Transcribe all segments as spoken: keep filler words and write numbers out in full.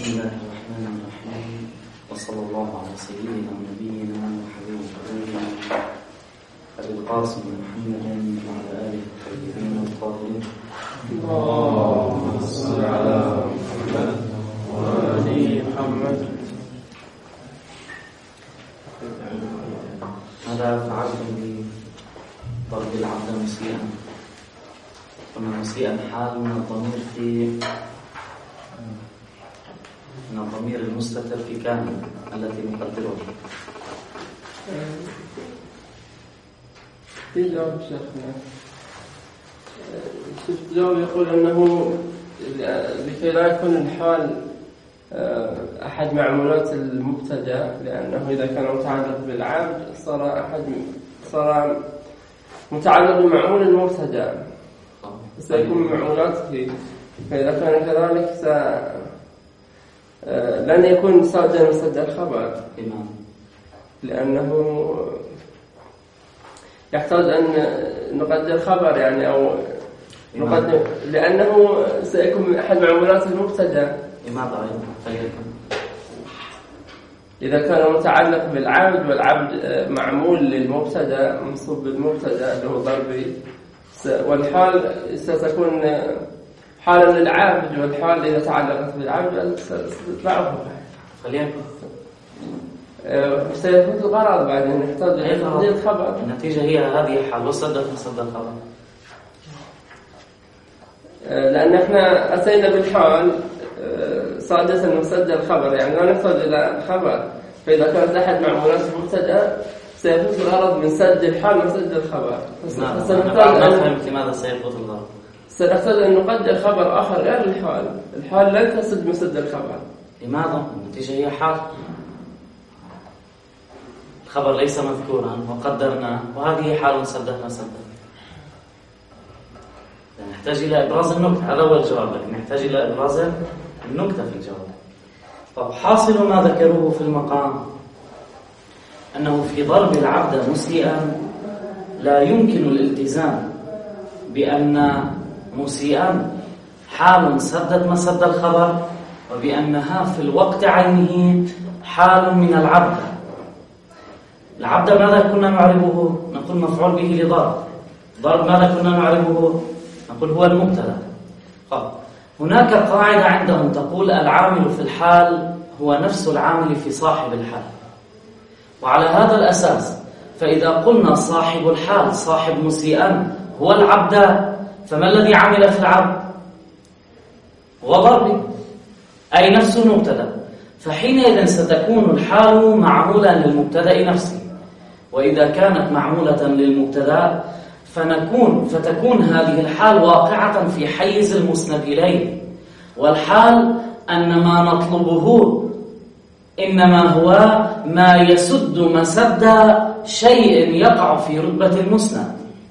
بسم الله الرحمن الرحيم، وصلى الله على سيدنا ونبينا وحبيب قلوبنا أبي القاسم محمد وعلى آله الطيبين الطاهرين. اللهم صل على محمد وآل محمد. ماذا فعلتم بضرب العبد مسيئا؟ قلنا مسيئا حال من الضمير في من الضمير المستتر في كان التي نقدرها. في جواب شيخنا، شفت جواب يقول أنه لكي لا يكون الحال أحد معمولات المبتدأ، لأنه إذا كان متعلق بالعبد صار أحد صار متعلق بمعمول المبتدأ سيكون من معمولاته، فإذا كان كذلك س... لن يكون صادر مصدر الخبر، لأنه يحتاج أن نقدر خبر يعني أو نقدر، لأنه سيكون من أحد معمولات المبتدأ. لماذا أيضا؟ إذا كان متعلق بالعبد والعبد معمول للمبتدأ منصوب بالمبتدأ اللي هو ضربي، والحال ستكون حالا للعبد، والحال إذا تعلقت بالعبد ستتبعه. خلينا سيكون الغرض بعدين نحتاج إلى تقدير خبر. النتيجة هي هذه حال وصدق مصدق خبر، لأن إحنا أتينا بالحال صادة مصدر خبر، يعني لا نحتاج إلى خبر. فإذا كانت أحد معمولات المبتدأ سيفوت الغرض من سد الحال وسد الخبر. ما فهمت لماذا سيفوت الغرض؟ سنحتاج أن نقدر خبر آخر غير الحال. الحال لن تسد مسد الخبر. لماذا؟ النتيجة هي حال، الخبر ليس مذكورا وقدرناه، وهذه حال سدها سدها. نحتاج إلى إبراز النكتة، هذا هو الجواب، لكن نحتاج إلى إبراز النكتة في الجواب. طب حاصل ما ذكروه في المقام أنه في ضرب العبد مسيئا لا يمكن الالتزام بأن مسيئا حال سدت مسد الخبر، وبأنها في الوقت عينه حال من العبد. العبد ماذا كنا نعربه؟ نقول مفعول به لضرب. ضرب ماذا كنا نعربه؟ نقول هو المبتدا. هناك قاعدة عندهم تقول العامل في الحال هو نفس العامل في صاحب الحال، وعلى هذا الأساس فإذا قلنا صاحب الحال صاحب مسيئا هو العبد، فما الذي عمل في العبد؟ هو ضربي، أي نفس المبتدا. فحينئذ ستكون الحال معمولا للمبتدا نفسه، وإذا كانت معمولة للمبتدا فنكون فتكون هذه الحال واقعة في حيز المسند إليه. والحال أن ما نطلبه إنما هو ما يسد مسد شيء يقع في رتبة المسند.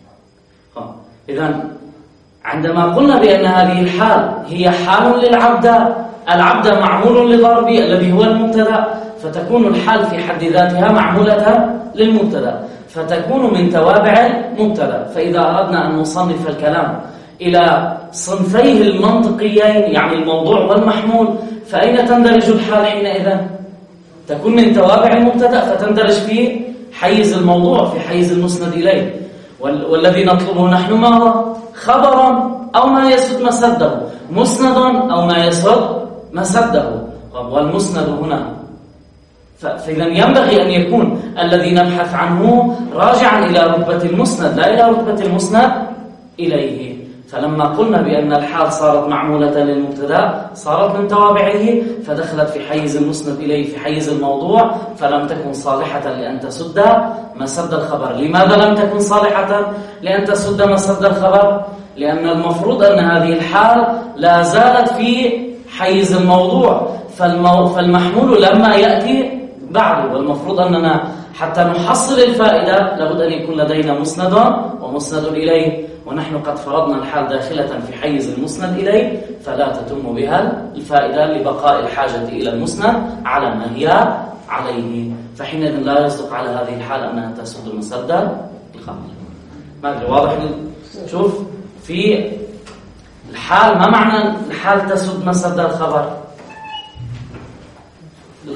إذن عندما قلنا بأن هذه الحال هي حال للعبد، العبد معمول لضربي الذي هو المبتدا، فتكون الحال في حد ذاتها معمولة للمبتدا، فتكون من توابع المبتدا. فإذا أردنا أن نصنف الكلام إلى صنفيه المنطقيين، يعني الموضوع والمحمول، فأين تندرج الحال حينئذ؟ تكون من توابع المبتدا، فتندرج في حيز الموضوع، في حيز المسند إليه. والذي نطلبه نحن ما هو؟ خبرا أو ما يسد مسده، مسندا أو ما يسد مسده. والمسند هنا فإذا ينبغي أن يكون الذي نبحث عنه راجعا إلى رتبة المسند لا إلى رتبة المسند إليه. فلما قلنا بأن الحال صارت معمولة للمبتدا صارت من توابعه، فدخلت في حيز المسند إليه في حيز الموضوع، فلم تكن صالحة لأن تسد مسد الخبر. لماذا لم تكن صالحة لأن تسد مسد الخبر؟ لأن المفروض أن هذه الحال لا زالت في حيز الموضوع، فالمو... فالمحمول لما يأتي بعد، والمفروض أننا حتى نحصل الفائدة لابد أن يكون لدينا مسند ومسند إليه، ونحن قد فرضنا الحال داخلة في حيز المسند إليه، فلا تتم بها الفائدة لبقاء الحاجة إلى المسند على ما هي عليه. فحينئذ لا يصدق على هذه الحال أنها تسد مسد الخبر. ما أدري واضح؟ شوف في الحال ما معنى الحال تسد مسد الخبر؟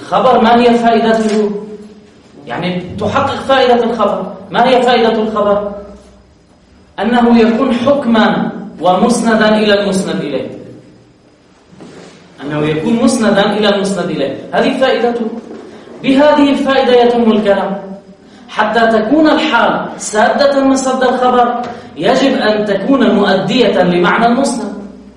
الخبر ما هي فائدته؟ يعني تحقق فائدة الخبر. ما هي فائدة الخبر؟ أنه يكون حكما ومسندا إلى المسند إليه، أنه يكون مسندا إلى المسند إليه، هذه فائدته. بهذه الفائدة يتم الكلام. حتى تكون الحال سادة مسد الخبر يجب أن تكون مؤدية لمعنى المسند.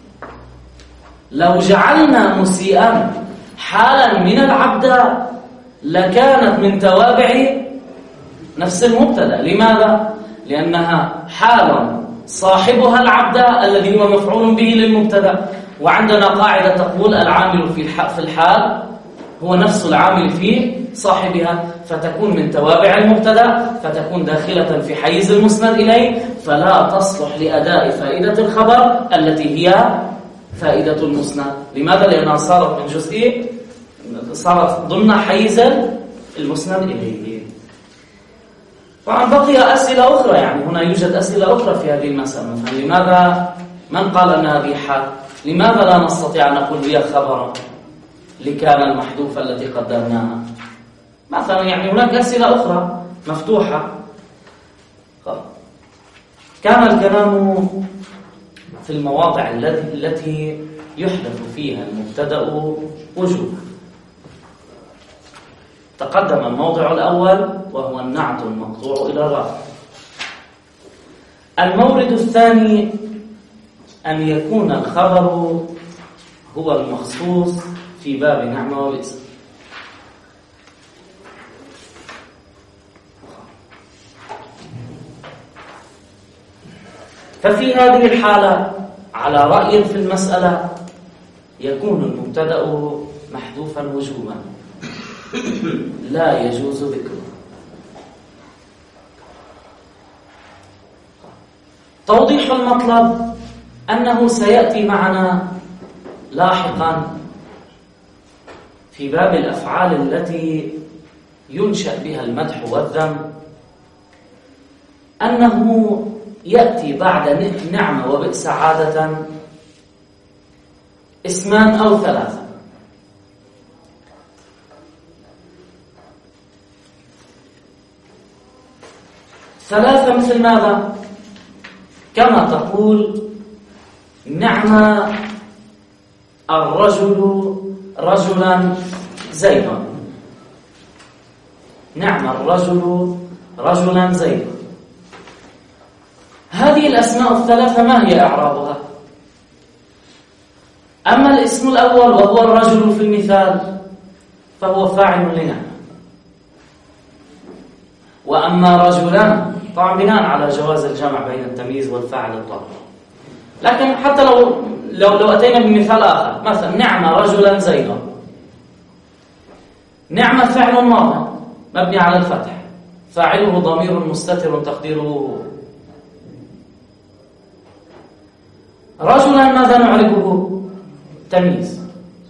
لو جعلنا مسيئا حالا من العبد لكانت من توابع نفس المبتدا. لماذا؟ لأنها حال صاحبها العبد الذي هو مفعول به للمبتدا، وعندنا قاعدة تقول العامل في الحال هو نفس العامل في صاحبها، فتكون من توابع المبتدا، فتكون داخلة في حيز المسند إليه، فلا تصلح لأداء فائدة الخبر التي هي فائدة المسند. لماذا؟ لأنها صارت من جزء، صارت ضمن حيز المسند إليه. طبعا بقي أسئلة أخرى، يعني هنا يوجد أسئلة أخرى في هذه المسألة. مثلا لماذا من قال أن هذه حال؟ لماذا لا نستطيع أن نقول هي خبر لكان المحذوفة التي قدرناها مثلا؟ يعني هناك أسئلة أخرى مفتوحة. كان الكلام في المواضع التي يحدث فيها المبتدأ وجوبا. تقدم الموضع الأول وهو النعت المقطوع إلى الرفع. المورد الثاني أن يكون الخبر هو المخصوص في باب نعمة وبئس. ففي هذه الحالة على رأي في المسألة يكون المبتدأ محذوفا وجوبا لا يجوز ذكره. توضيح المطلب أنه سيأتي معنا لاحقا في باب الأفعال التي ينشأ بها المدح والذم أنه يأتي بعد نعمة وبئس عادة اسمان أو ثلاثة. ثلاثة مثل ماذا؟ كما تقول نعم الرجل رجلا زيدا، نعم الرجل رجلا زيدا. هذه الأسماء الثلاثة ما هي إعرابها؟ أما الاسم الأول وهو الرجل في المثال فهو فاعل لنعم، وأما رجلا طبعا بناء على جواز الجمع بين التمييز والفاعل الضار. لكن حتى لو لو لو أتينا بمثال آخر، مثلا نعم رجلا زيدا، نعم فعل ماضي مبني على الفتح، فاعله ضمير مستتر تقديره رجلا. ماذا نعربه؟ تمييز.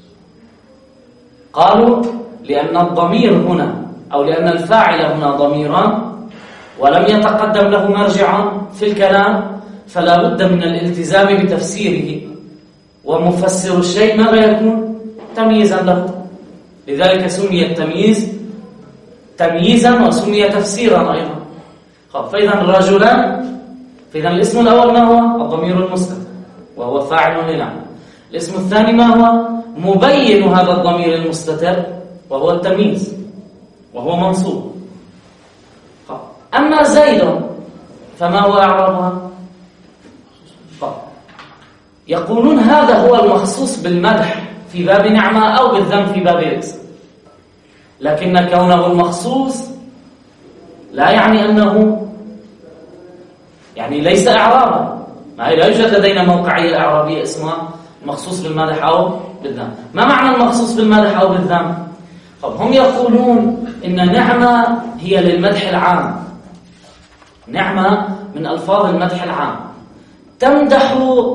قالوا لأن الضمير هنا أو لأن الفاعل هنا ضميرا ولم يتقدم له مرجع في الكلام، فلا بد من الالتزام بتفسيره، ومفسر الشيء ماذا يكون؟ تمييزا له. لذلك سمي التمييز تمييزا وسمي تفسيرا أيضا. فإذا رجلا، فإذا الاسم الأول ما هو؟ الضمير المستتر وهو فاعل لنعم. الاسم الثاني ما هو؟ مبين هذا الضمير المستتر وهو التمييز وهو منصوب. أما زيد فما هو إعرابها؟ يقولون هذا هو المخصوص بالمدح في باب نعمة أو بالذم في باب بئس، لكن كونه المخصوص لا يعني أنه يعني ليس إعرابا. لا يوجد لدينا موقعية إعرابية اسمها مخصوص بالمدح أو بالذم. ما معنى المخصوص بالمدح أو بالذم؟ هم يقولون إن نعمة هي للمدح العام، نعمة من ألفاظ المدح العام، تمدح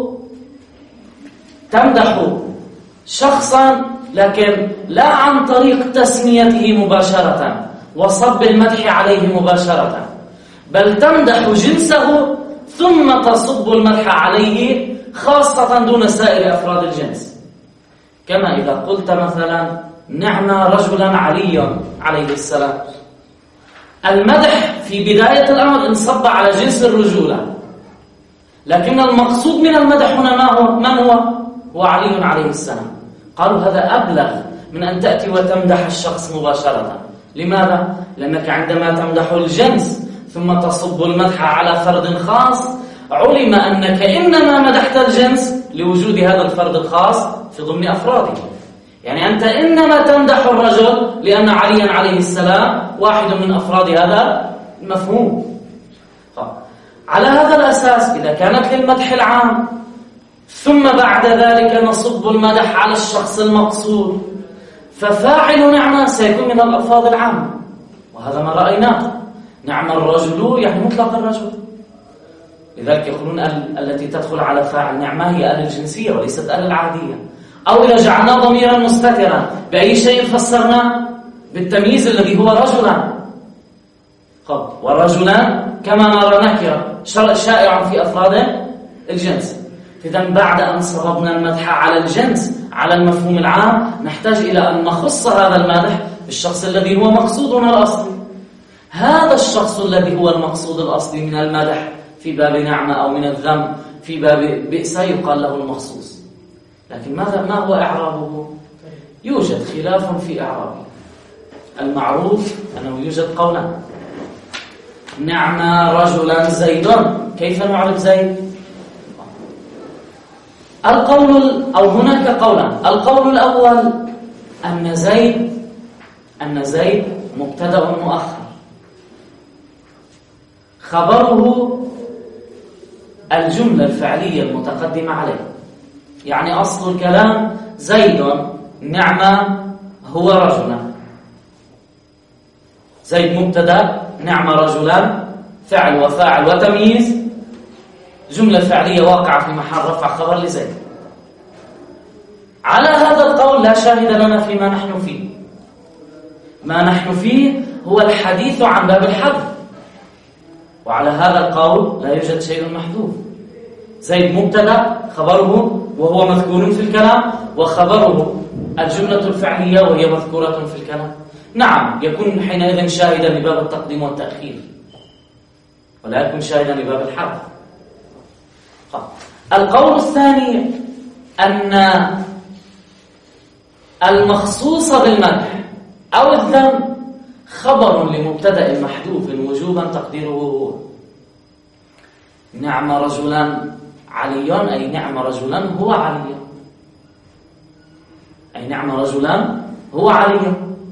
تمدح شخصا لكن لا عن طريق تسميته مباشرة وصب المدح عليه مباشرة، بل تمدح جنسه ثم تصب المدح عليه خاصة دون سائر أفراد الجنس. كما إذا قلت مثلا نعم رجلا علي عليه السلام. المدح في بداية الأمر انصب على جنس الرجولة، لكن المقصود من المدح هنا ما هو؟ من هو؟ هو علي عليه السلام. قالوا هذا أبلغ من أن تأتي وتمدح الشخص مباشرة. لماذا؟ لأنك عندما تمدح الجنس ثم تصب المدح على فرد خاص، علم أنك إنما مدحت الجنس لوجود هذا الفرد الخاص في ضمن أفراده. يعني أنت إنما تمدح الرجل لأن عليا عليه السلام واحد من أفراد هذا المفهوم. على هذا الأساس إذا كانت للمدح العام ثم بعد ذلك نصب المدح على الشخص المقصود، ففاعل نعمة سيكون من الألفاظ العامة، وهذا ما رأيناه. نعم الرجل يعني مطلق الرجل، لذلك يقولون التي تدخل على فاعل نعمة هي آل الجنسية وليست آل العادية. أو إذا جعلنا ضميرا مستترا بأي شيء فسرنا؟ بالتمييز الذي هو رجلا. خب والرجلان كما نرى نكرة شائع في أفراد الجنس. إذن بعد أن صببنا المدح على الجنس على المفهوم العام، نحتاج إلى أن نخص هذا المدح بالشخص الذي هو مقصودنا الأصلي. هذا الشخص الذي هو المقصود الأصلي من المدح في باب نعمة أو من الذم في باب بئس يقال له المخصوص. لكن ماذا ما هو إعرابه؟ يوجد خلاف في إعرابه. المعروف أنه يوجد قولان: نعم رجلا زيد. كيف نعرف زيد؟ القول أو هناك قولان. القول الأول أن زيد أن زيد مبتدأ مؤخر، خبره الجملة الفعلية المتقدمة عليه. يعني أصل الكلام زيد نعم هو رجلا. زيد مبتدأ، نعم رجلا فعل وفاعل وتمييز، جملة فعلية واقعة في محل رفع خبر لزيد. على هذا القول لا شاهد لنا فيما نحن فيه. ما نحن فيه هو الحديث عن باب الحذف، وعلى هذا القول لا يوجد شيء محذوف. زيد مبتدأ خبره وهو مذكور في الكلام، وخبره الجملة الفعلية وهي مذكورة في الكلام. نعم يكون حينئذ شاهدا لباب التقديم والتأخير، ولا يكون شاهدا لباب الحذف. القول الثاني أن المخصوص بالمدح أو الذم خبر لمبتدأ محذوف وجوبا تقديره هو. نعم رجلا علي، أي نعم رجلا هو علي، أي نعم رجلا هو علي.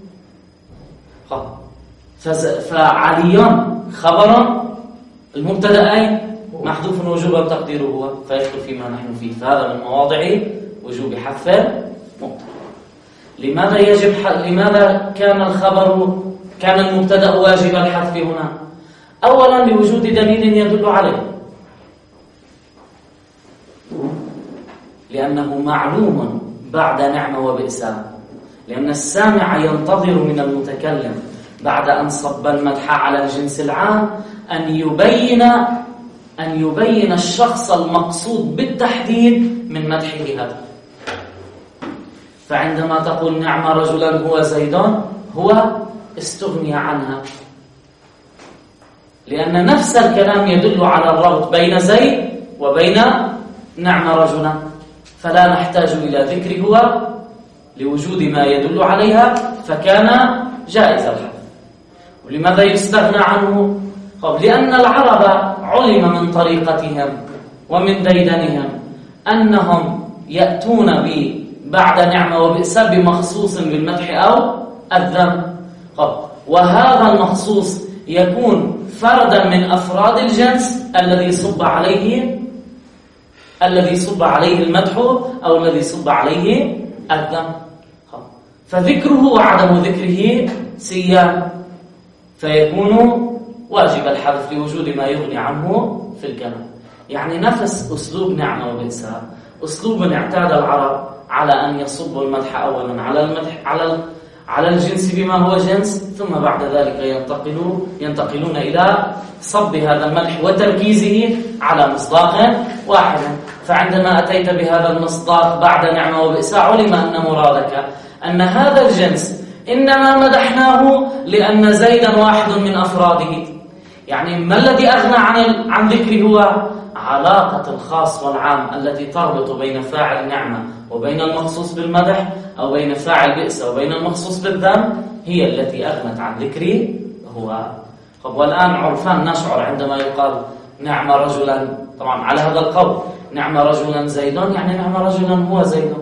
فعلي خبر المبتدأين محذوف وجوبا تقديره هو، فيدخل فيما نحن فيه. فهذا من مواضع وجوب حذف مبتدأ. لماذا يجب ح... لماذا كان الخبر كان المبتدأ واجب الحذف هنا؟ أولا لوجود دليل يدل عليه، لأنه معلوم بعد نعمة وبئس، لأن السامع ينتظر من المتكلم بعد أن صب المدح على الجنس العام أن يبين أن يبين الشخص المقصود بالتحديد من مدحه هذا. فعندما تقول نعم رجلا هو زيد، هو استغني عنها، لأن نفس الكلام يدل على الربط بين زيد وبين نعم رجلا، فلا نحتاج إلى ذكر هو لوجود ما يدل عليها، فكان جائز الحذف. ولماذا يستغنى عنه؟ لأن العرب علم من طريقتهم ومن ديدنهم أنهم يأتون بعد نعمة وبئس بمخصوص بالمدح أو الذم، وهذا المخصوص يكون فردا من أفراد الجنس الذي صب عليه الذي صب عليه المدح أو الذي صب عليه الذم، فذكره وعدم ذكره سيان، فيكون واجب الحذف لوجود ما يغني عنه في الكلام. يعني نفس أسلوب نعمة وبئس أسلوب اعتاد العرب على أن يصب المدح أولا على المدح على على الجنس بما هو جنس، ثم بعد ذلك ينتقلون ينتقلون إلى صب هذا المدح وتركيزه على مصداق واحد. فعندما أتيت بهذا المصداق بعد نعمة وبئس علم أن مرادك أن هذا الجنس إنما مدحناه لأن زيدا واحد من أفراده. يعني ما الذي أغنى عن عن ذكره هو علاقة الخاص والعام التي تربط بين فاعل نعمة وبين المخصوص بالمدح، أو بين فاعل بئس وبين المخصوص بالذم، هي التي أغنت عن ذكره هو. طب والآن عرفان نشعر عندما يقال نعم رجلا، طبعا على هذا القول نعم رجلا زيد، يعني نعم رجلا هو زيد.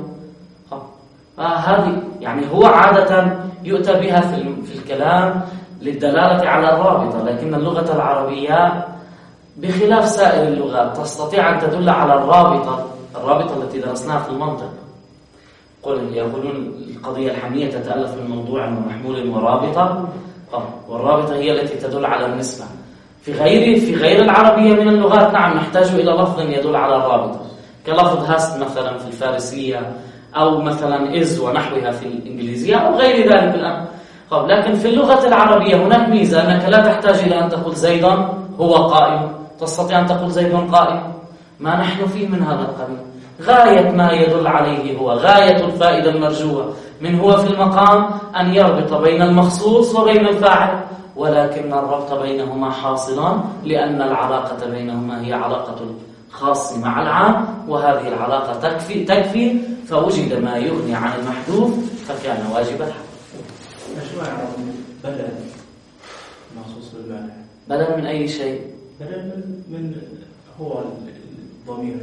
فهذه يعني هو عادة يؤتى بها في في الكلام للدلالة على الرابطة، لكن اللغة العربية بخلاف سائر اللغات تستطيع أن تدل على الرابطة، الرابطة التي درسناها في المنطق. يقولون القضية الحمية تتألف من موضوع ومحمول ورابطة، والرابطة هي التي تدل على النسبة. في غير في غير العربية من اللغات نعم نحتاج إلى لفظ يدل على الرابطة، كلفظ هاست مثلا في الفارسية، أو مثلا إز ونحوها في الإنجليزية، أو غير ذلك الآن. طب لكن في اللغة العربية هناك ميزة أنك لا تحتاج إلى أن تقول زيدا هو قائم، تستطيع أن تقول زيد قائم. ما نحن فيه من هذا القبيل، غاية ما يدل عليه هو غاية الفائدة المرجوة من هو في المقام أن يربط بين المخصوص وبين الفاعل، ولكن الربط بينهما حاصل لأن العلاقة بينهما هي علاقة الخاص مع العام، وهذه العلاقة تكفي تكفي فوجد ما يغني عن المحذوف فكان واجب الحذف. ايش معنى بدل مخصوص بالمعنى؟ بدل من أي شيء؟ بدل من, من هو الضمير،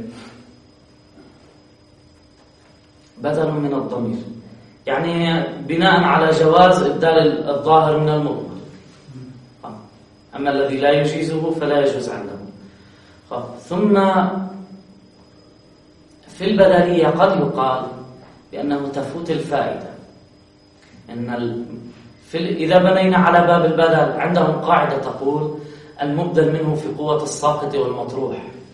بدل من الضمير، يعني بناء على جواز إبدال الظاهر من المضمر، أما الذي لا يجيزه فلا يجوز عنده. ثم في البدلية قد يقال بأنه تفوت الفائدة، إن ال... في ال... إذا بنينا على باب البدل عندهم قاعدة تقول المبدل منه في قوة الساقط والمطروح.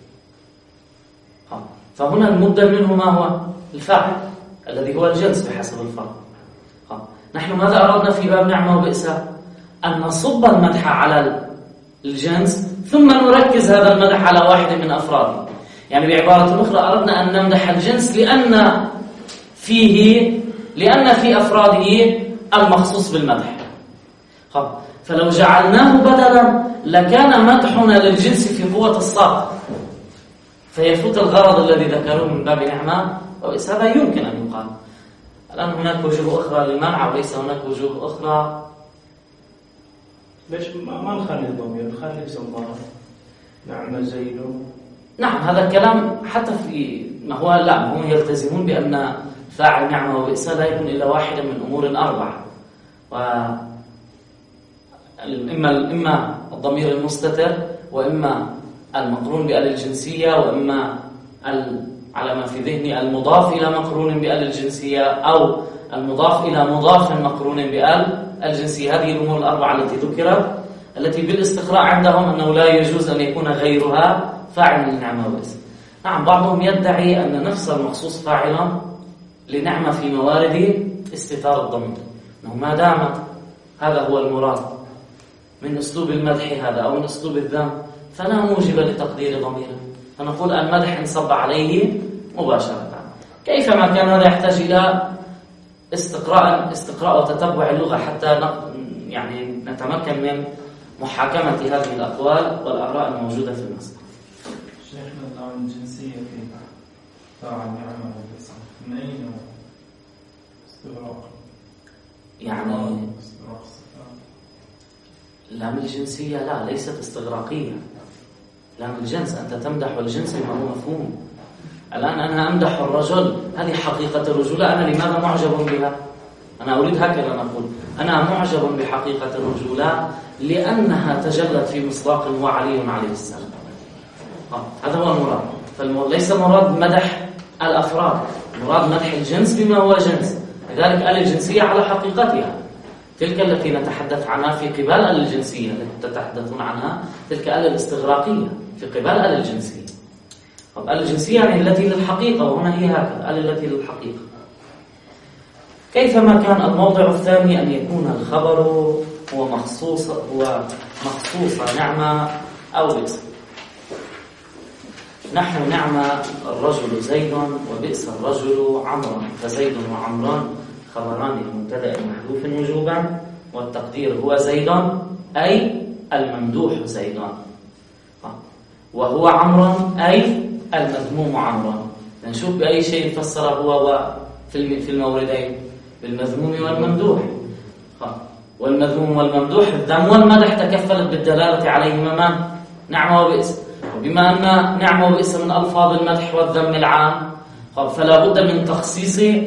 فهنا المبدل منه ما هو؟ الفاعل الذي هو الجنس بحسب الفرق. نحن ماذا أردنا في باب نعمة وبئس؟ أن نصب المدح على الجنس ثم نركز هذا المدح على واحد من أفراده. يعني بعبارة أخرى أردنا أن نمدح الجنس لأن فيه لأن في أفراده المخصوص بالمدح. فلو جعلناه بدلا لكان مدحنا للجنس في قوة الساق، فيفوت الغرض الذي ذكروه من باب نعمة وبئس. هذا يمكن أن يقال. الآن هناك وجوه أخرى للمنع وليس هناك وجوه أخرى. ليش ما نخلي الضمير، نخلي اسم ظاهر نعم زيد؟ نعم هذا الكلام حتى في ما هو لا هم يلتزمون بأن فاعل نعمة وبئس لا يكون إلا واحدا من أمور أربعة، إما إما الضمير المستتر، وإما المقرون بآل الجنسية، وإما على ما في ذهني المضاف إلى مقرون بآل الجنسية، أو المضاف إلى مضاف مقرون بآل الجنسية. هذه الأمور الأربعة التي ذكرت التي بالاستقراء عندهم أنه لا يجوز أن يكون غيرها فاعل للنعمة وبئس. نعم بعضهم يدعي أن نفس المخصوص فاعلا لنعمة في موارد استتار الضمير، أنه ما دام هذا هو المراد من أسلوب المدح هذا أو من أسلوب الذم فلا موجب لتقدير ضميره، فنقول المدح انصب عليه مباشرة. كيفما كان هذا يحتاج إلى استقراء استقراء وتتبع اللغة حتى يعني نتمكن من محاكمة هذه الأقوال والآراء الموجودة في المسألة. شيخنا النوع الجنسية في فاعل نعمة وبئس من أين استغراق؟ يعني لام الجنسية لا ليست استغراقية، لام الجنس أنت تمدح الجنس بما هو مفهوم. الآن أنا أمدح الرجل، هذه حقيقة الرجولة، أنا لماذا معجب بها؟ أنا أريد هكذا نقول، أنا معجب بحقيقة الرجولة لأنها تجلت في مصداق هو علي عليه السلام. هذا هو المراد. فليس مراد مدح الأفراد، مراد مدح الجنس بما هو جنس. لذلك آل الجنسية على حقيقتها تلك التي نتحدث عنها في قبال آل الجنسية التي تتحدثون عنها، تلك آل الاستغراقية في قبال آل الجنسية. طب آل الجنسية يعني التي للحقيقة، وهنا هي هكذا آل التي للحقيقة. كيفما كان الموضع الثاني أن يكون الخبر هو مخصوص هو مخصوص نعمة أو بئس. نحن نعمة الرجل زيد وبئس الرجل عمرا، فزيد وعمران خبران لمبتدأ محذوف وجوبا، والتقدير هو زيد أي الممدوح زيد، وهو عمرو أي المذموم عمرو. نشوف بأي شيء فسر هو في الموردين، بالمذموم والممدوح. والمذموم والممدوح الذم والمدح تكفلت بالدلالة عليهما من؟ نعمة وبئس. وبما أن نعمة وبئس من ألفاظ المدح والذم العام، فلا بد من تخصيص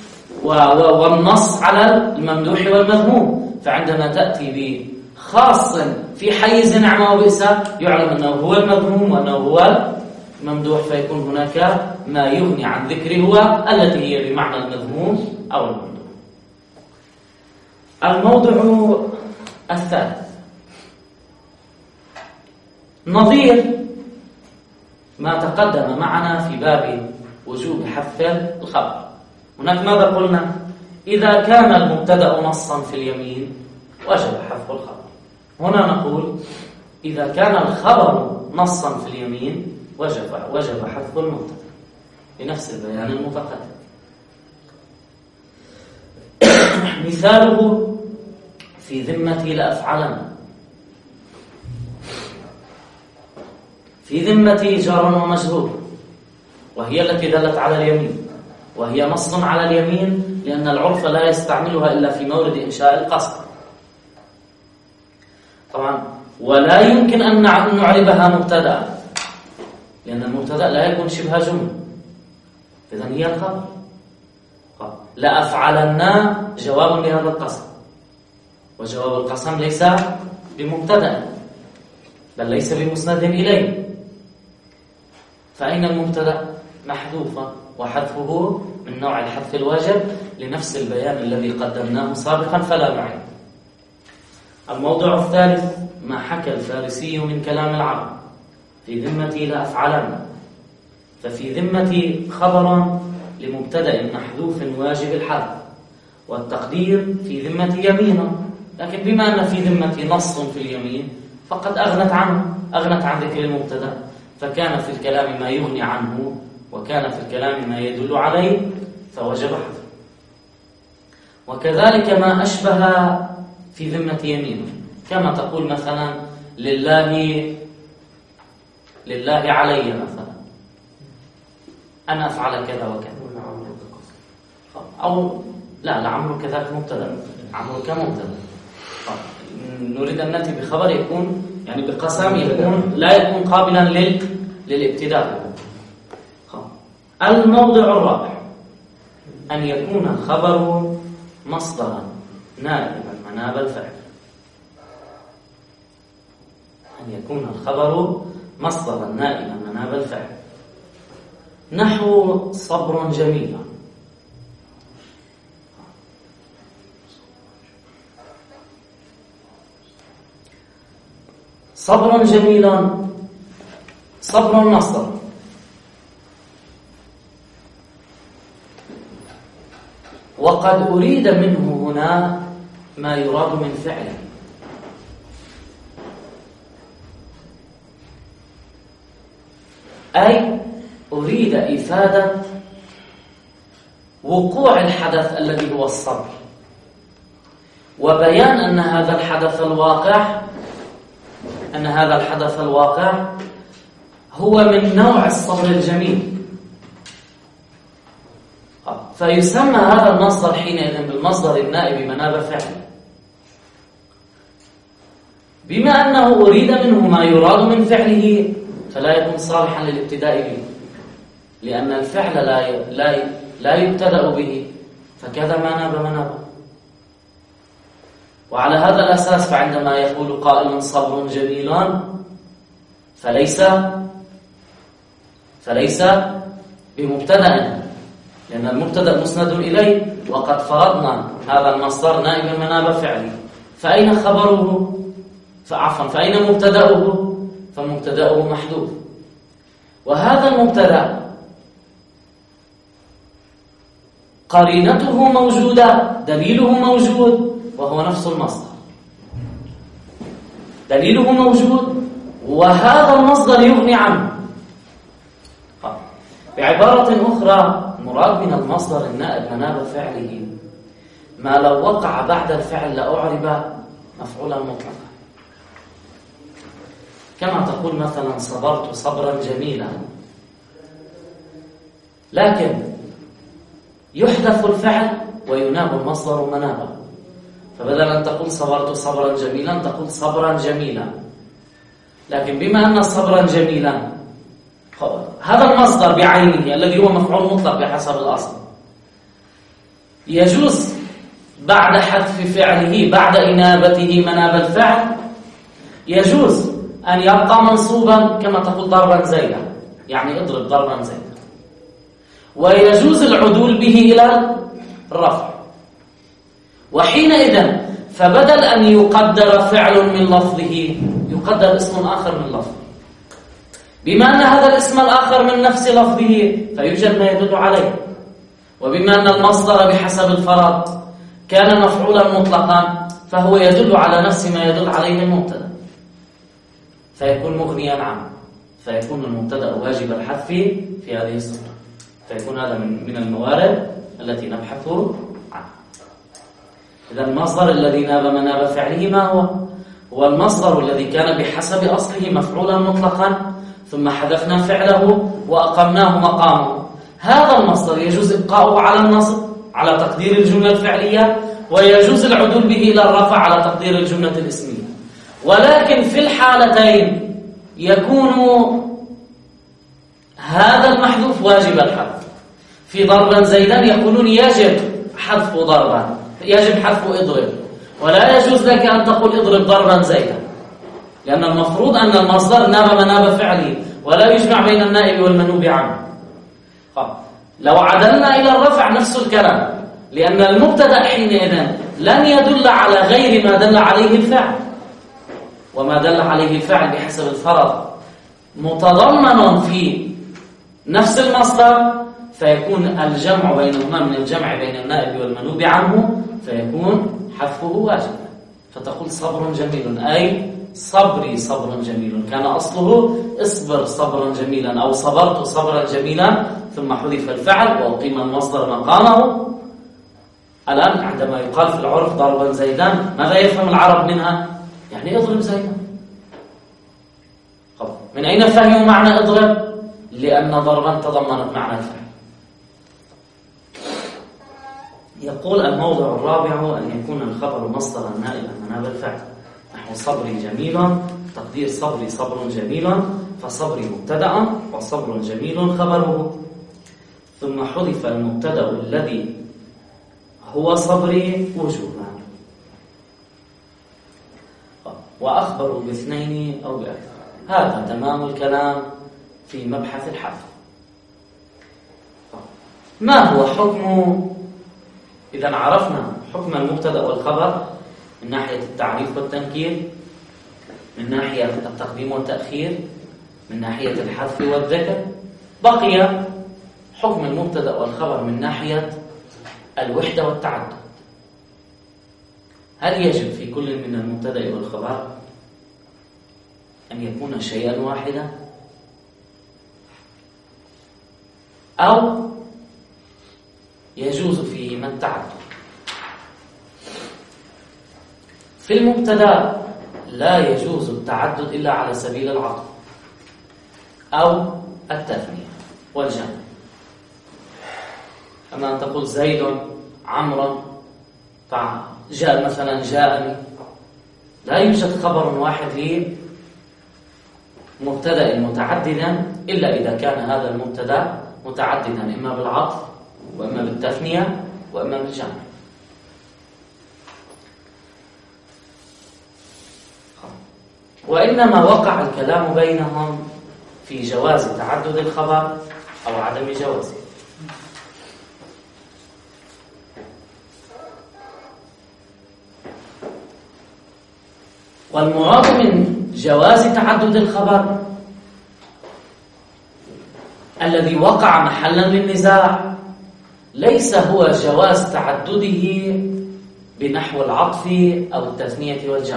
والنص على الممدوح والمذموم. فعندما تأتي بخاص في حيز نعمة وبئس يعلم أنه هو المذموم وأنه هو الممدوح، فيكون هناك ما يغني عن ذكر هو التي هي بمعنى المذموم أو الممدوح. الموضع الثالث نظير ما تقدم معنا في باب وجوب حذف الخبر. هناك ماذا قلنا؟ إذا كان المبتدأ نصا في اليمين وجب حذف الخبر. هنا نقول إذا كان الخبر نصا في اليمين وجب وجب حذف المبتدأ بنفس البيان المتقدم. مثاله في ذمتي لأفعلن. في ذمتي جار ومجرور، وهي التي دلت على اليمين، وهي نص على اليمين لأن العرف لا يستعملها إلا في مورد إنشاء القصد. طبعا ولا يمكن أن نعربها مبتدأ لأن المبتدأ لا يكون شبه جملة، إذن هي الخبر. لأفعلن جواب لهذا القسم، وجواب القسم ليس بمبتدأ بل ليس بمسند إليه، فأين المبتدأ؟ محذوفا، وحذفه من نوع الحذف الواجب لنفس البيان الذي قدمناه سابقا فلا نعيد. الموضوع الثالث ما حكى الفارسي من كلام العرب. في ذمتي لأفعلن، ففي ذمتي خبر لمبتدأ محذوف واجب الحذف، والتقدير في ذمتي يمينا، لكن بما أن في ذمتي نص في اليمين فقد أغنت عنه، أغنت عن ذكر المبتدأ، فكان في الكلام ما يغني عنه وكان في الكلام ما يدل عليه فوجب حذفه. وكذلك ما أشبه في ذمة يمين، كما تقول مثلا لله لله علي مثلا أن أفعل كذا وكذا، أو لا لعمرك كذلك مبتدأ، عمرك مبتدأ. نريد أن نأتي بخبر يكون يعني بقسم يكون لا يكون قابلا لل للابتداء. الموضع الرابع أن يكون الخبر مصدرا نائبا مناب الفعل. أن يكون الخبر مصدرا نائبا مناب الفعل، نحو صبر جميل. صبر جميل، صبر مصدر، وقد أريد منه هنا ما يراد من فعله، أي أريد إفادة وقوع الحدث الذي هو الصبر، وبيان أن هذا الحدث الواقع أن هذا الحدث الواقع هو من نوع الصبر الجميل، فيسمى هذا المصدر حينئذ بالمصدر النائب مناب فعل، بما أنه أريد منه ما يراد من فعله فلا يكون صالحا للابتداء به، لأن الفعل لا لا لا يبتدأ به، فكذا ما ناب منابه. وعلى هذا الأساس فعندما يقول قائل صبر جميل فليس فليس بمبتدأ، لأن المبتدأ مسند إليه، وقد فرضنا هذا المصدر نائب مناب فعله، فأين خبره؟ فعفوا فأين مبتدأه؟ فمبتدأه محذوف، وهذا المبتدأ قرينته موجودة، دليله موجود، وهو نفس المصدر، دليله موجود وهذا المصدر يغني عنه. بعبارة أخرى، المراد من المصدر النائب مناب فعله ما لو وقع بعد الفعل لأعرب مفعولا مطلقا، كما تقول مثلا صبرت صبرا جميلا، لكن يحذف الفعل ويناب المصدر منابا، فبدل أن تقول صبرت صبرا جميلا تقول صبرا جميلا. لكن بما أن صبرا جميلا هذا المصدر بعينه الذي هو مفعول مطلق بحسب الأصل، يجوز بعد حذف فعله بعد إنابته مناب الفعل يجوز أن يبقى منصوبا كما تقول ضربا زيدا، يعني اضرب ضربا زيدا، ويجوز العدول به إلى الرفع. وحينئذ فبدل أن يقدر فعل من لفظه يقدر اسم آخر من لفظه، بما أن هذا الاسم الآخر من نفس لفظه فيوجد ما يدل عليه، وبما أن المصدر بحسب الفرض كان مفعولا مطلقا فهو يدل على نفس ما يدل عليه المبتدا، فيكون مغنيا عنه، فيكون المبتدا واجب الحذف في هذه الصورة، فيكون هذا من من الموارد التي نبحث عنها. إذا المصدر الذي ناب مناب فعله ما هو؟ هو المصدر الذي كان بحسب أصله مفعولا مطلقا ثم حذفنا فعله وأقمناه مقامه. هذا المصدر يجوز إبقاؤه على النصب على تقدير الجملة الفعلية، ويجوز العدول به إلى الرفع على تقدير الجملة الاسمية. ولكن في الحالتين يكون هذا المحذوف واجب الحذف. في ضربا زيدا يقولون يجب حذف ضربا، يجب حذف اضرب، ولا يجوز لك أن تقول اضرب ضربا زيدا، لأن المفروض أن المصدر ناب مناب فعله ولا يجمع بين النائب والمنوب عنه. لو عدلنا إلى الرفع نفس الكلام، لأن المبتدأ حينئذ لن يدل على غير ما دل عليه الفعل، وما دل عليه الفعل بحسب الفرض متضمن في نفس المصدر، فيكون الجمع بينهما من الجمع بين النائب والمنوب عنه، فيكون حذفه واجبا. فتقول صبر جميل أي صبري صبر جميل، كان أصله اصبر صبرا جميلا أو صبرت صبرا جميلا، ثم حذف الفعل وأقيم المصدر مقامه. الآن عندما يقال في العرف ضربا زيدان، ماذا يفهم العرب منها؟ يعني اضرب زيدا. من أين فهموا معنى اضرب؟ لأن ضربا تضمنت معنى الفعل. يقول الموضع الرابع أن يكون الخبر مصدرا نائبا مناب الفعل، نحو صبري جميل، تقدير صبري صبر جميل، فصبري مبتدأ وصبر جميل خبره، ثم حذف المبتدأ الذي هو صبري وجوبا، وأخبروا باثنين أو بأكثر. هذا تمام الكلام في مبحث الحذف. ما هو حكم؟ إذا عرفنا حكم المبتدأ والخبر من ناحية التعريف والتنكير، من ناحية التقديم والتأخير، من ناحية الحذف والذكر، بقي حكم المبتدأ والخبر من ناحية الوحدة والتعدد. هل يجب في كل من المبتدأ والخبر أن يكون شيئا واحدا، أو يجوز فيهما التعدد؟ في المبتدأ لا يجوز التعدد إلا على سبيل العطف أو التثنية والجمع. أما أن تقول زيد عمرو، فجاء مثلا جاءني، لا يوجد خبر واحد لمبتدأ متعددا إلا إذا كان هذا المبتدأ متعددا إما بالعطف وإما بالتثنية وإما بالجمع. وإنما وقع الكلام بينهم في جواز تعدد الخبر أو عدم جوازه. والمراد من جواز تعدد الخبر الذي وقع محلا للنزاع ليس هو جواز تعدده بنحو العطف أو التثنية والجمع،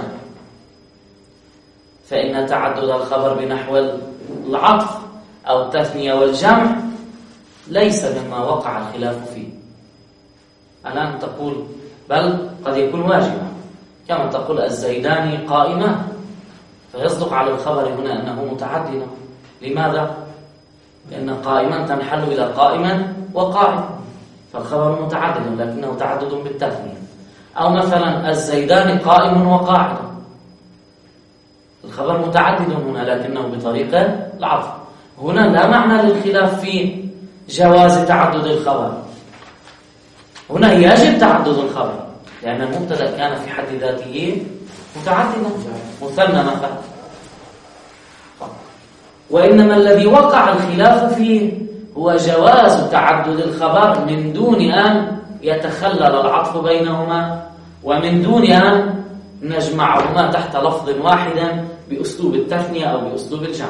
فإن تعدد الخبر بنحو العطف أو التثنية والجمع ليس مما وقع الخلاف فيه. الآن تقول بل قد يكون واجبا، كما تقول الزيدان قائما، فيصدق على الخبر هنا أنه متعدد. لماذا؟ لأن قائما تنحل إلى قائما وقائم، فالخبر متعدد لكنه تعدد بالتثنية. أو مثلا الزيدان قائم وقاعد، الخبر متعدد هنا لكنه بطريقة العطف. هنا لا معنى للخلاف في جواز تعدد الخبر، هنا يجب تعدد الخبر لأن المبتدأ كان في حد ذاته متعددا مثنى مثلا. وإنما الذي وقع الخلاف فيه هو جواز تعدد الخبر من دون أن يتخلل العطف بينهما، ومن دون أن نجمعهما تحت لفظ واحد بأسلوب التثنية أو بأسلوب الجمع.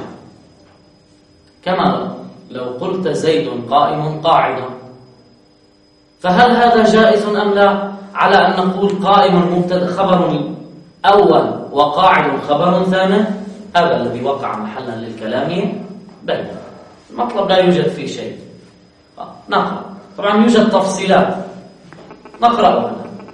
كما لو قلت زيد قائم قاعدا، فهل هذا جائز أم لا؟ على أن نقول قائم مبتدأ خبر أول وقاعد خبر ثاني، هذا الذي وقع محلا للكلام بينه. المطلب لا يوجد فيه شيء. نقرأ، طبعا يوجد تفصيلات نقرأ.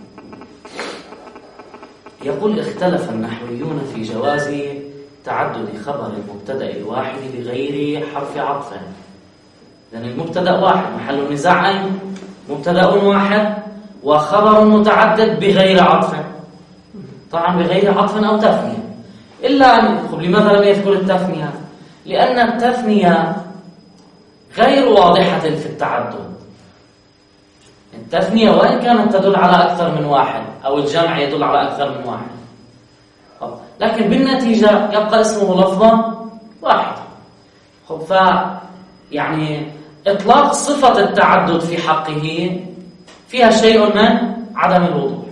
يقول اختلف النحويون في جواز تعدد خبر المبتدأ الواحد بغير حرف عطف. لأن المبتدأ واحد محل النزاع مبتدأ واحد وخبر متعدد بغير عطف، طبعا بغير عطف أو تثنية. إلا أن يدخل. لماذا لم يذكر التثنية؟ لأن التثنية غير واضحة في التعدد. التثنية وإن كانت تدل على أكثر من واحد أو الجمع يدل على أكثر من واحد، لكن بالنتيجة يبقى اسمه لفظا واحد. ف يعني إطلاق صفة التعدد في حقه فيها شيء من عدم الوضوح،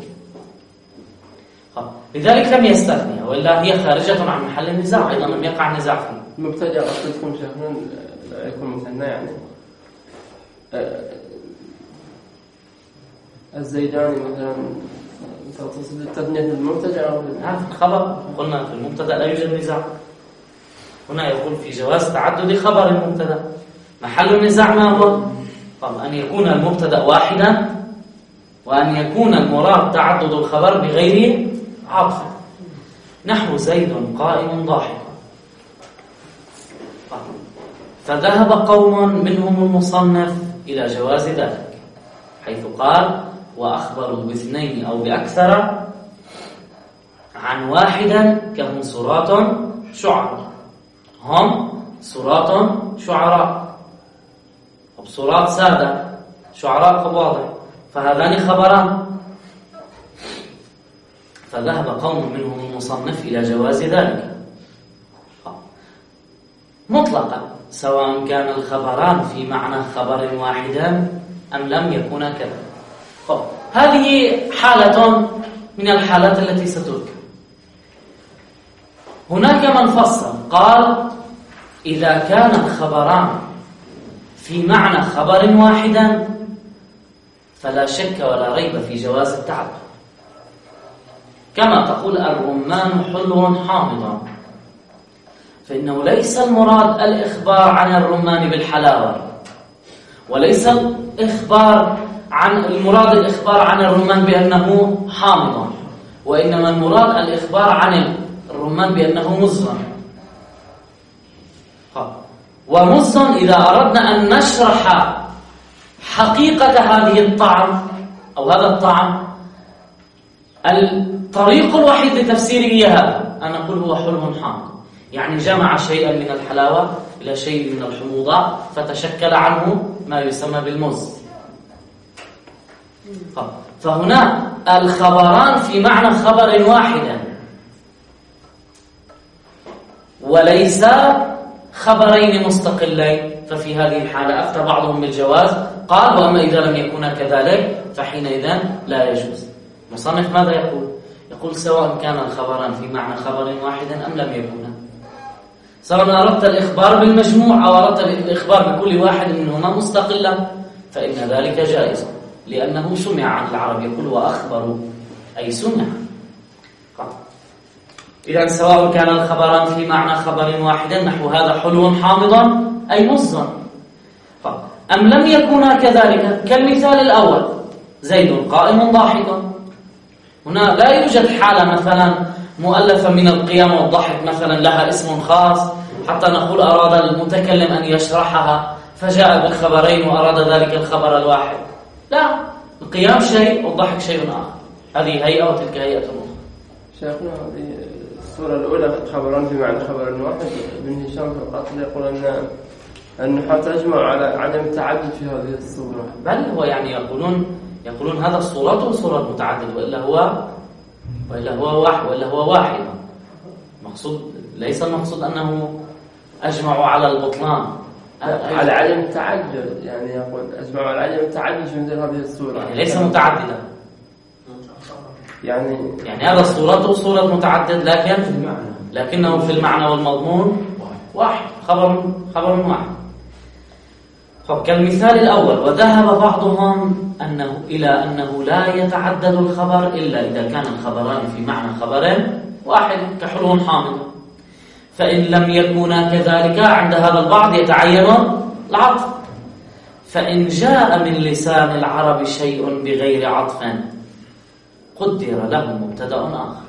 لذلك لم يستثني، وإلا هي خارجة عن محل النزاع، أيضا لم يقع النزاع فيه. المبتدأ أصلا يكون شهرا لا يكون مثنى، يعني الزيداني مثلا تصل التثنية المبتدأ أو نعم في الخبر. قلنا في المبتدأ لا يوجد نزاع. هنا يقول في جواز تعدد خبر المبتدأ. محل النزاع ما هو؟ طب أن يكون المبتدأ واحدا، وأن يكون المراد تعدد الخبر بغير عطف. نحو زيد قائم ضاحك. فذهب قوم منهم المصنف إلى جواز ذلك، حيث قال وأخبروا باثنين أو بأكثر عن واحدا كهم سراة شعراء. هم سراة شعراء، وبسراة سادة، شعراء قواضع، فهذان خبران. فذهب قوم منهم المصنف إلى جواز ذلك مطلقا، سواء كان الخبران في معنى خبر واحدا أم لم يكونا كذا. طب هذه حالة من الحالات التي ستذكر. هناك من فصل قال إذا كان الخبران في معنى خبر واحدا فلا شك ولا ريب في جواز التعدد، كما تقول الرمان حلو حامض، فإنه ليس المراد الإخبار عن الرمان بالحلاوة، وليس الإخبار عن المراد الإخبار عن الرمان بأنه حامض، وإنما المراد الإخبار عن الرمان بأنه مزغ. ومزغ إذا أردنا أن نشرح حقيقة هذه الطعم أو هذا الطعم، الطريق الوحيد لتفسيره هي هذا، أن نقول هو حلو حامض، يعني جمع شيئا من الحلاوة إلى شيء من الحموضة فتشكل عنه ما يسمى بالمزغ. فهنا الخبران في معنى خبر واحد وليس خبرين مستقلين، ففي هذه الحالة أفتى بعضهم بالجواز، قال وأما إذا لم يكونا كذلك فحينئذ لا يجوز. مصنف ماذا يقول؟ يقول سواء كان الخبران في معنى خبر واحد أم لم يكونا، سواء أردت الإخبار بالمجموع أو أردت الإخبار بكل واحد منهما مستقلا فإن ذلك جائز، لأنه سمع عن العرب يقول وأخبروا أي سمع. إذن سواء كان الخبران في معنى خبر واحد نحو هذا حلو حامضا أي مزغ، أم لم يكونا كذلك كالمثال الأول زيد قائم ضاحك، هنا لا يوجد حالة مثلا مؤلفة من القيام والضحك مثلا لها اسم خاص حتى نقول أراد المتكلم أن يشرحها فجاء بالخبرين وأراد ذلك الخبر الواحد. لا، القيام شيء والضحك شيء آخر. هذه هيئة وتلك هيئة أخرى. شيخنا هذه الصورة الأولى خبران بمعنى خبر واحد. ابن هشام في القتل يقول أن النحاة تجمع على عدم التعدد في هذه الصورة. بل هو يعني يقولون يقولون هذا الصورة صورة متعدد وإلا هو وإلا هو واحد وإلا هو واحد. مقصود ليس المقصود أنه أجمعوا على البطلان، على عدم التعدد. يعني يقول أجمعوا على عدم التعدد في مثل هذه الصورة، يعني ليس متعددة. يعني يعني هذا الصورة صورة متعدد لكن لكنه في المعنى والمضمون واحد، خبر خبر واحد. طب كالمثال الأول، وذهب بعضهم أنه إلى أنه لا يتعدد الخبر إلا إذا كان الخبران في معنى خبر واحد كحلو حامض، فإن لم يكونا كذلك عند هذا البعض يتعين العطف. فإن جاء من لسان العرب شيء بغير عطف قدر له مبتدأ آخر.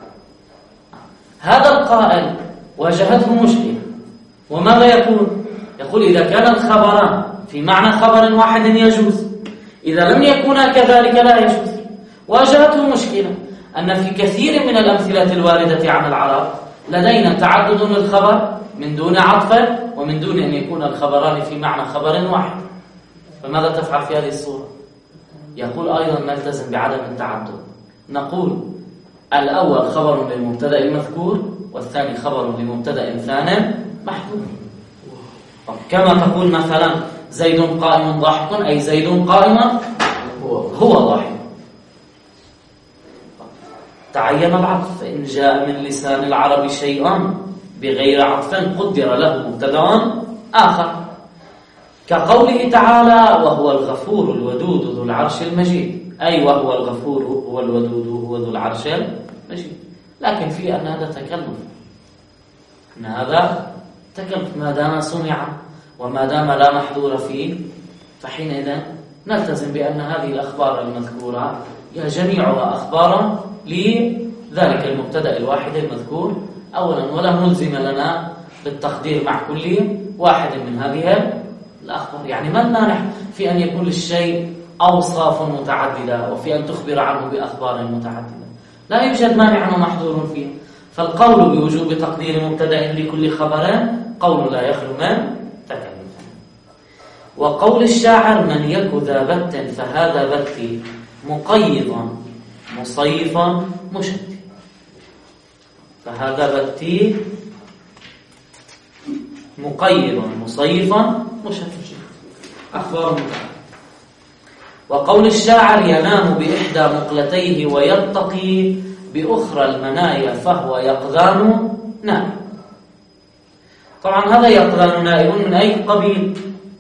هذا القائل واجهته مشكلة، وماذا يقول؟ يقول إذا كان الخبران في معنى خبر واحد يجوز، إذا لم يكونا كذلك لا يجوز. واجهته مشكلة أن في كثير من الأمثلة الواردة عن العرب لدينا تعدد الخبر من دون عطف ومن دون أن يكون الخبران في معنى خبر واحد، فماذا تفعل في هذه الصورة؟ يقول أيضا نلتزم بعدم التعدد، نقول الأول خبر للمبتدأ المذكور والثاني خبر لمبتدأ ثاني محذوف. كما تقول مثلا زيد قائم ضاحك، أي زيد قائم هو ضاحك. تعين العطف. فإن جاء من لسان العرب شيئا بغير عطف قدر له مبتدأ آخر، كقوله تعالى وهو الغفور الودود ذو العرش المجيد، أي وهو الغفور هو الودود هو ذو العرش المجيد. لكن في أن هذا تكلف، أن هذا تكلف ما دام صنع وما دام لا محذور فيه، فحينئذ نلتزم بأن هذه الأخبار المذكورة هي جميعها أخبار لذلك المبتدأ الواحد المذكور أولا، ولا ملزم لنا بالتقدير مع كل واحد من هذه الأخبار. يعني ما المانع في أن يكون للشيء أوصاف متعددة وفي أن تخبر عنه بأخبار متعددة؟ لا يوجد مانع ومحظور فيه. فالقول بوجوب تقدير مبتدأ لكل خبر قول لا يخلو من تكلف. وقول الشاعر من يك ذا بت فهذا بتي مقيضا مصيفا مشتت، فهذا بتي مقيضا مصيفا مشتت، أخبار متعددة. وقول الشاعر ينام بإحدى مقلتيه ويتقي بأخرى المنايا فهو يقظان نائم. طبعا هذا يقظان نائم من أي قبيل؟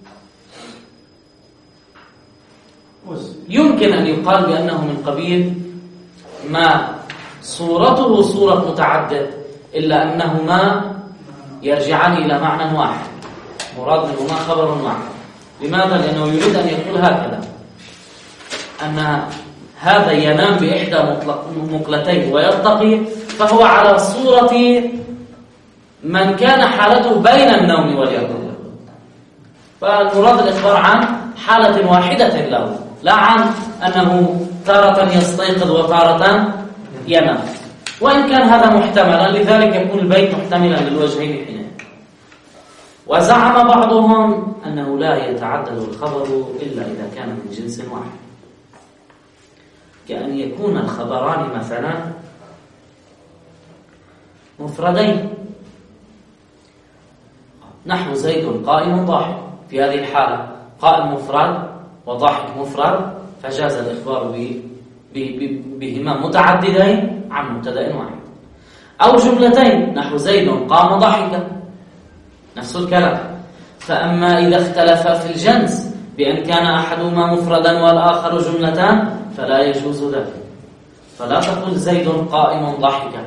يمكن أن يقال بأنه من قبيل ما صورته صورة متعدد إلا أنهما يرجعان إلى معنى واحد، مراد منهما خبر واحد. لماذا؟ لأنه يريد أن يقول هكذا أن هذا ينام بإحدى مقلتيه ويرتقي، فهو على صورة من كان حالته بين النوم واليقظة، فالمراد الإخبار عن حالة واحدة له، لا عن أنه تارة يستيقظ وتارة ينام. وإن كان هذا محتملا، لذلك يكون البيت محتملا للوجهين حينئذ. وزعم بعضهم أنه لا يتعدد الخبر إلا إذا كان من جنس واحد، كأن يكون الخبران مثلا مفردين، نحو زيد قائم ضاحك. في هذه الحالة قائم مفرد وضاحك مفرد، فجاز الإخبار بهما متعددين عن مبتدأ واحد. أو جملتين نحو زيد قام ضاحكا، نفس الكلام. فأما إذا اختلف في الجنس بأن كان أحدهما مفردا والآخر جملتان فلا يجوز ذلك. فلا تقل زيد قائم ضاحكا،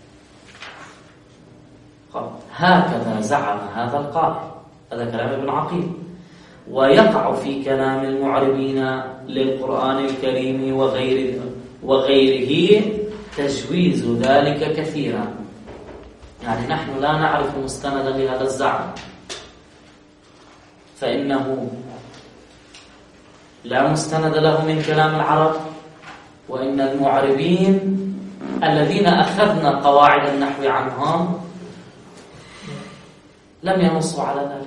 هكذا زعم هذا القائل. هذا كلام ابن عقيل، ويقع في كلام المعربين للقرآن الكريم وغير وغيره تجويز ذلك كثيرا. يعني نحن لا نعرف مستندا لهذا الزعم، فإنه لا مستند له من كلام العرب، وإن المعربين الذين أخذنا قواعد النحو عنهم لم ينصوا على ذلك.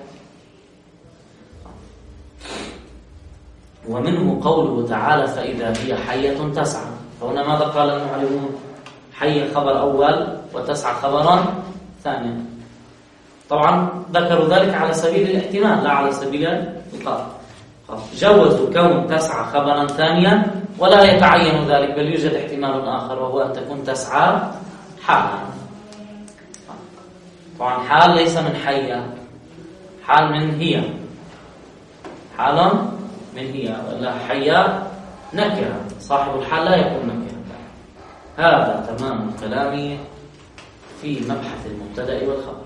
ومنه قوله تعالى فإذا هي حية تسعى. فهنا ماذا قال المعربون؟ حية خبر أول وتسعى خبرا ثانيا. طبعا ذكروا ذلك على سبيل الاحتمال لا على سبيل الإطلاق. جوزوا كون تسعى خبرا ثانيا ولا يتعين ذلك، بل يوجد احتمال آخر وهو أن تكون تسعى حالا. طبعا حال ليس من حية، حال من هي، حال من هي، ولا حية نكرة، صاحب الحال لا يكون نكرة. هذا تمام كلامي في مبحث المبتدأ والخبر.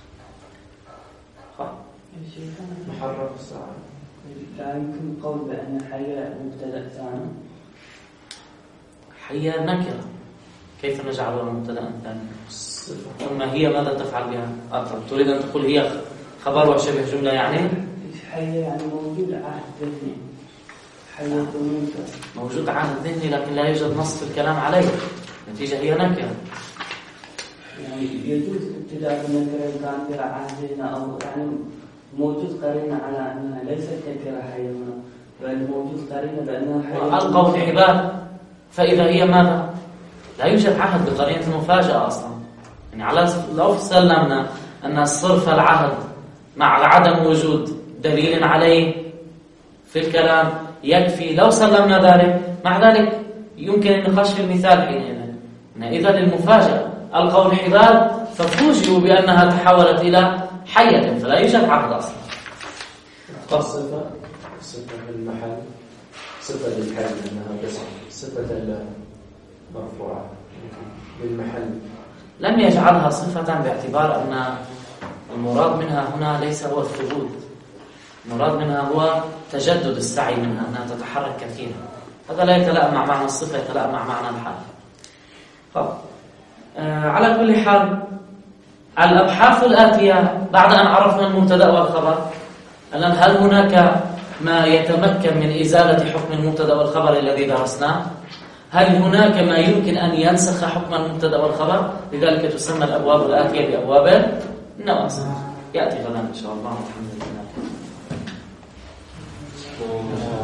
محرك الساعة لا يمكن القول بأن حية مبتدأ ثاني. حية نكرة كيف نجعلها مبتدأ ثاني؟ ثم هي ماذا تفعل بها؟ أطلب تريد أن تقول هي خبر وشبه جملة يعني؟ حية يعني موجود عهد ذهني، حية مبتدأ موجود عهد ذهني لكن لا يوجد نص في الكلام عليه، النتيجة هي نكرة. يعني يجوز ابتداء النكرة إن كان فيها عهد ذهني أو يعني موجود قرينة على أنها ليست نكرة حية، بل موجود قرينة بأنها حية. القول حبال فإذا هي ماذا؟ لا يوجد عهد بقرينة المفاجأة أصلا. يعني على لو سلمنا أن صرف العهد مع عدم وجود دليل عليه في الكلام يكفي، لو سلمنا ذلك مع ذلك يمكن النقاش في المثال حينئذ. إذا المفاجأة القول حبال ففوجئوا بأنها تحولت إلى حية فلا يوجد عهد أصلا. صفة صفة المحل، صفة للحال أنها بس صفة المرفوعة للمحل لم يجعلها صفة باعتبار أن المراد منها هنا ليس هو الثبوت، المراد منها هو تجدد السعي منها أنها تتحرك كثيرا. هذا لا يتلائم مع معنى الصفة، يتلائم مع معنى الحال. طب آه على كل حال الأبحاث الآتية بعد أن عرفنا المبتدأ والخبر، الآن هل هناك ما يتمكن من إزالة حكم المبتدأ والخبر الذي درسناه؟ هل هناك ما يمكن أن ينسخ حكم المبتدأ والخبر؟ لذلك تسمى الأبواب الآتية بأبواب النواسخ. يأتي غدا إن شاء الله. الحمد لله.